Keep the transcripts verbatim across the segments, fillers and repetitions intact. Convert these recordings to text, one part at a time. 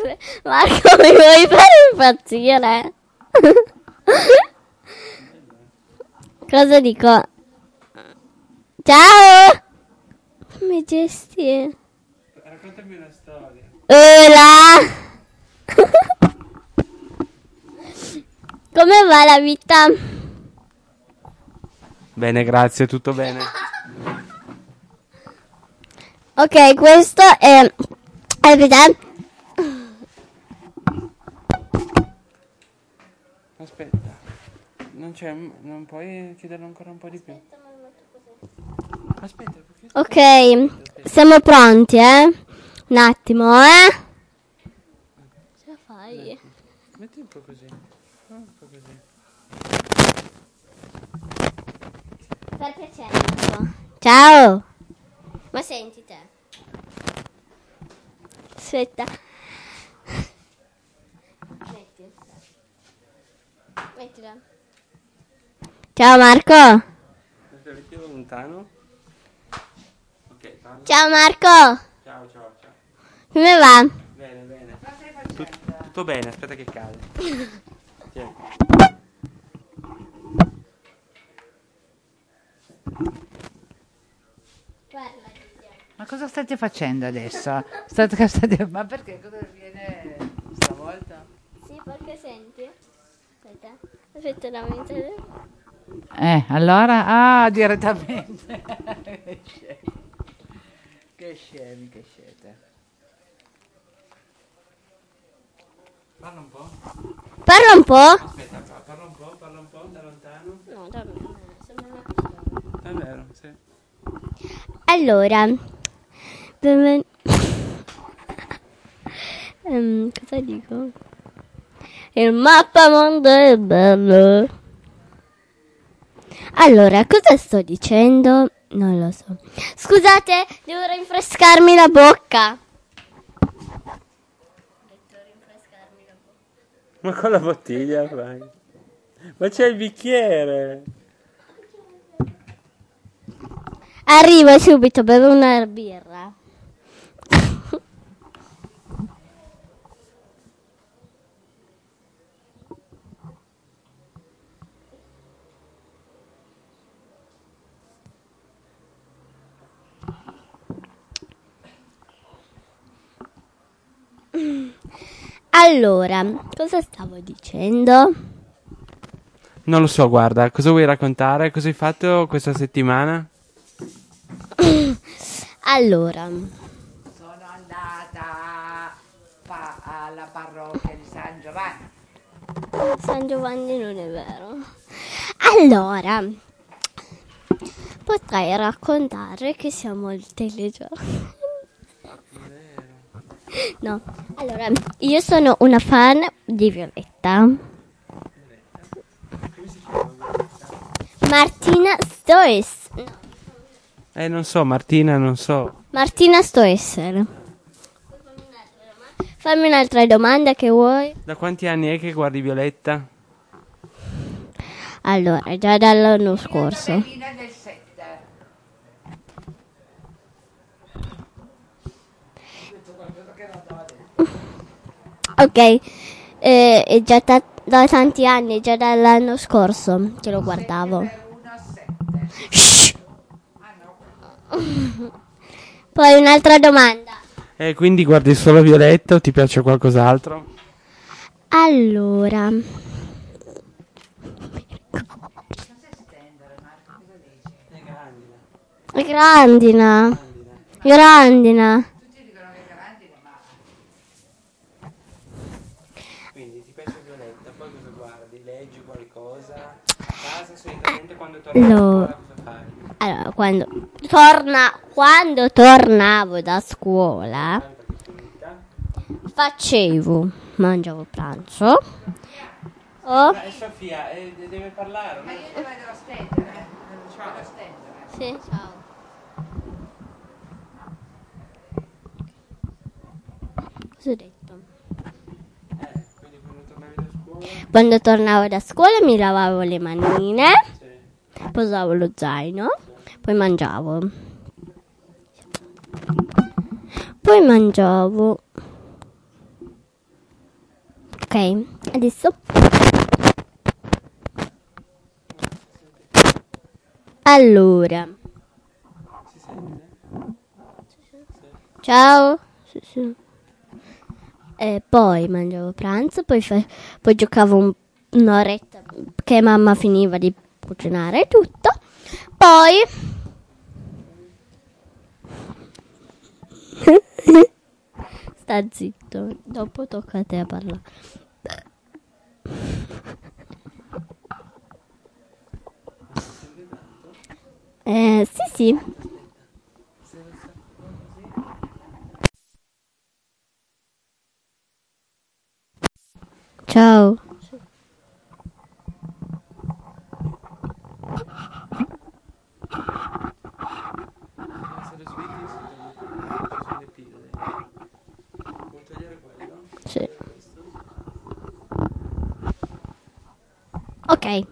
Marco, mi vuoi fare impazzire? Cosa dico? Ciao! Come gesti? Raccontami una storia. Hola! Come va la vita? Bene, grazie, tutto bene. Ok, questo è... Aspetta. Aspetta, non c'è, non puoi chiederlo ancora un po' di più? Aspetta, perché... Ok, siamo pronti, eh? Un attimo, eh? Ce la fai? Metti un po' così, un po' così. Per piacere. Ciao! Ma senti te. Aspetta. Metti. Mettila. Ciao Marco. Aspetta, mettilo lontano. Ok, parla. Ciao Marco. Ciao, ciao, ciao. Come va? Bene, bene. Tut- tutto bene, aspetta che cade. Tieni. Ma cosa state facendo adesso? State, state, ma perché? Cosa viene stavolta? Sì, perché senti? Aspetta. Aspetta la mente. Eh, allora? Ah, direttamente. Che scemi. Che scemi che siete. Parla un po'. Parla un po'. Aspetta, pa- parla un po', parla un po', da lontano. No, da me. Sembra una persona. È vero, sì. Allora, benven- Ehm, cosa dico? Il mappamondo è bello. Allora, cosa sto dicendo? Non lo so. Scusate, devo rinfrescarmi la bocca. Ma con la bottiglia fai? Ma c'è il bicchiere! Arrivo subito, bevo una birra. Allora, cosa stavo dicendo? Non lo so, guarda, cosa vuoi raccontare? Cosa hai fatto questa settimana? Allora, Sono andata pa- alla parrocchia di San Giovanni. San Giovanni non è vero. Allora, potrei raccontare che siamo al telegiornale. No, allora, io sono una fan di Violetta. Martina Stoess. No, Eh, non so, Martina, non so. Martina Stoessere. Fammi un'altra domanda che vuoi. Da quanti anni è che guardi Violetta? Allora, già dall'anno scorso. Tabellina del sette. Ok, eh, è già ta- da tanti anni, già dall'anno scorso che lo guardavo. uno a sette. Shh. Ah no. Poi un'altra domanda. Eh, quindi guardi solo Violetta o ti piace qualcos'altro? Allora, È grandina. grandina, grandina. Tutti dicono che è grande, ma Quindi ti piace Violetta, poi cosa guardi? Leggi qualcosa? A casa solitamente quando torni a No. scuola cosa fai? Allora, quando torna, quando tornavo da scuola, facevo, mangiavo pranzo. Oh, Eh, Sofia, eh, deve parlare. ma io le vado a stendere. Vado a stendere. sì, ciao. Cosa ho detto? Eh, quindi quando tornavi da scuola? Quando tornavo da scuola mi lavavo le manine, Sì. posavo lo zaino, poi mangiavo. Poi mangiavo. Ok, adesso. Allora. Si sente? Ciao. Sì, sì. E poi mangiavo pranzo, poi, fa- poi giocavo un- un'oretta che mamma finiva di cucinare e tutto. Poi sta zitto, dopo tocca a te a parlare. Eh, sì, sì. Ciao. Essere sweetie si toglie- ci sono le pillole. Vuoi togliere quello? Sì. Togliere questo? Ok.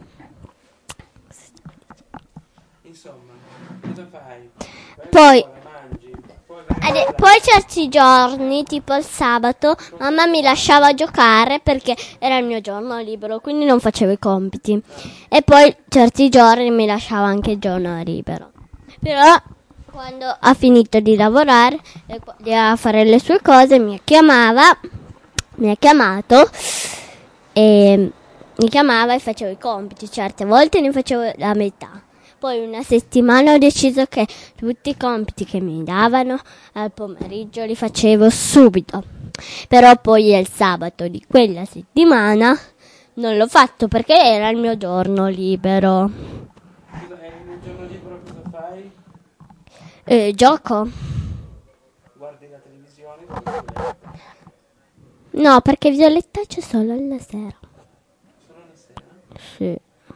Insomma, cosa fai? Vai a Poi- scuola, mangi, poi vai a Ade- ballare. poi certi giorni, tipo il sabato, mamma mi lasciava giocare perché era il mio giorno libero, quindi non facevo i compiti. E poi certi giorni mi lasciava anche il giorno libero. Però quando ha finito di lavorare e poi di fare le sue cose, mi chiamava, mi ha chiamato e mi chiamava e facevo i compiti. Certe volte ne facevo la metà. Poi una settimana ho deciso che tutti i compiti che mi davano al pomeriggio li facevo subito. Però poi il sabato di quella settimana non l'ho fatto perché era il mio giorno libero. Cosa, eh, nel giorno libero cosa fai? Eh, gioco? Guardi la televisione con Violetta. No, perché Violetta c'è solo alla sera. Solo la sera? Sì.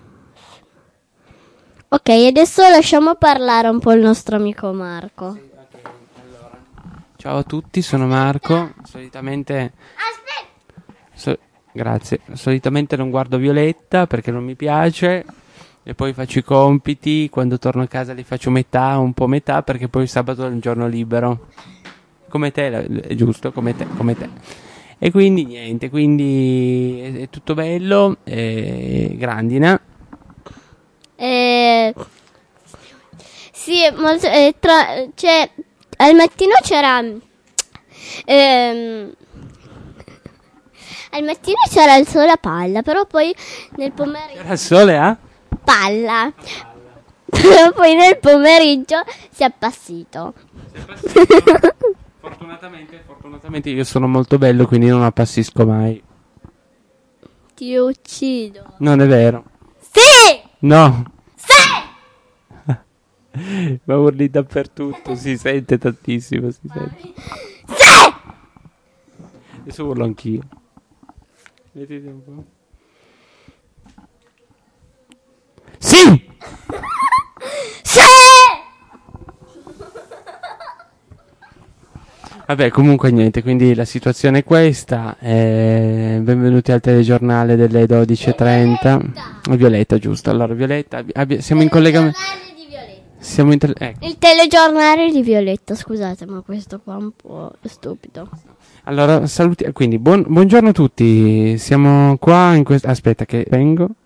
Ok, adesso lasciamo parlare un po' il nostro amico Marco. Sì, ok, allora. Ciao a tutti, sono Marco. Solitamente. So- grazie. Solitamente non guardo Violetta perché non mi piace. E poi faccio i compiti. Quando torno a casa li faccio metà, un po' metà, perché poi il sabato è un giorno libero. Come te, la- è giusto, come te, come te. E quindi niente, quindi è, è tutto bello. È grandina. Eh, sì, molto, eh, tra- cioè, al mattino c'era ehm, al mattino c'era il sole a palla, però poi nel pomeriggio Era il sole, ah? palla. Però poi nel pomeriggio si è appassito. Fortunatamente, fortunatamente io sono molto bello, quindi non appassisco mai. Ti uccido. Non è vero. Sì! No. Sì! Ma urli dappertutto, si sente tantissimo, si sente. Sì! Adesso urlo anch'io. Vedete un po'. Sì! Sì! Vabbè, comunque niente, quindi la situazione è questa. Eh, benvenuti al telegiornale delle dodici e trenta. Violetta, giusto. Allora, Violetta, abbi- siamo in collegamento. Di Violetta. Siamo in tele- ecco. Il telegiornale di Violetta, scusate, ma questo qua è un po' stupido. Allora, saluti. Quindi, buon- buongiorno a tutti. Siamo qua in questo. Aspetta, che vengo.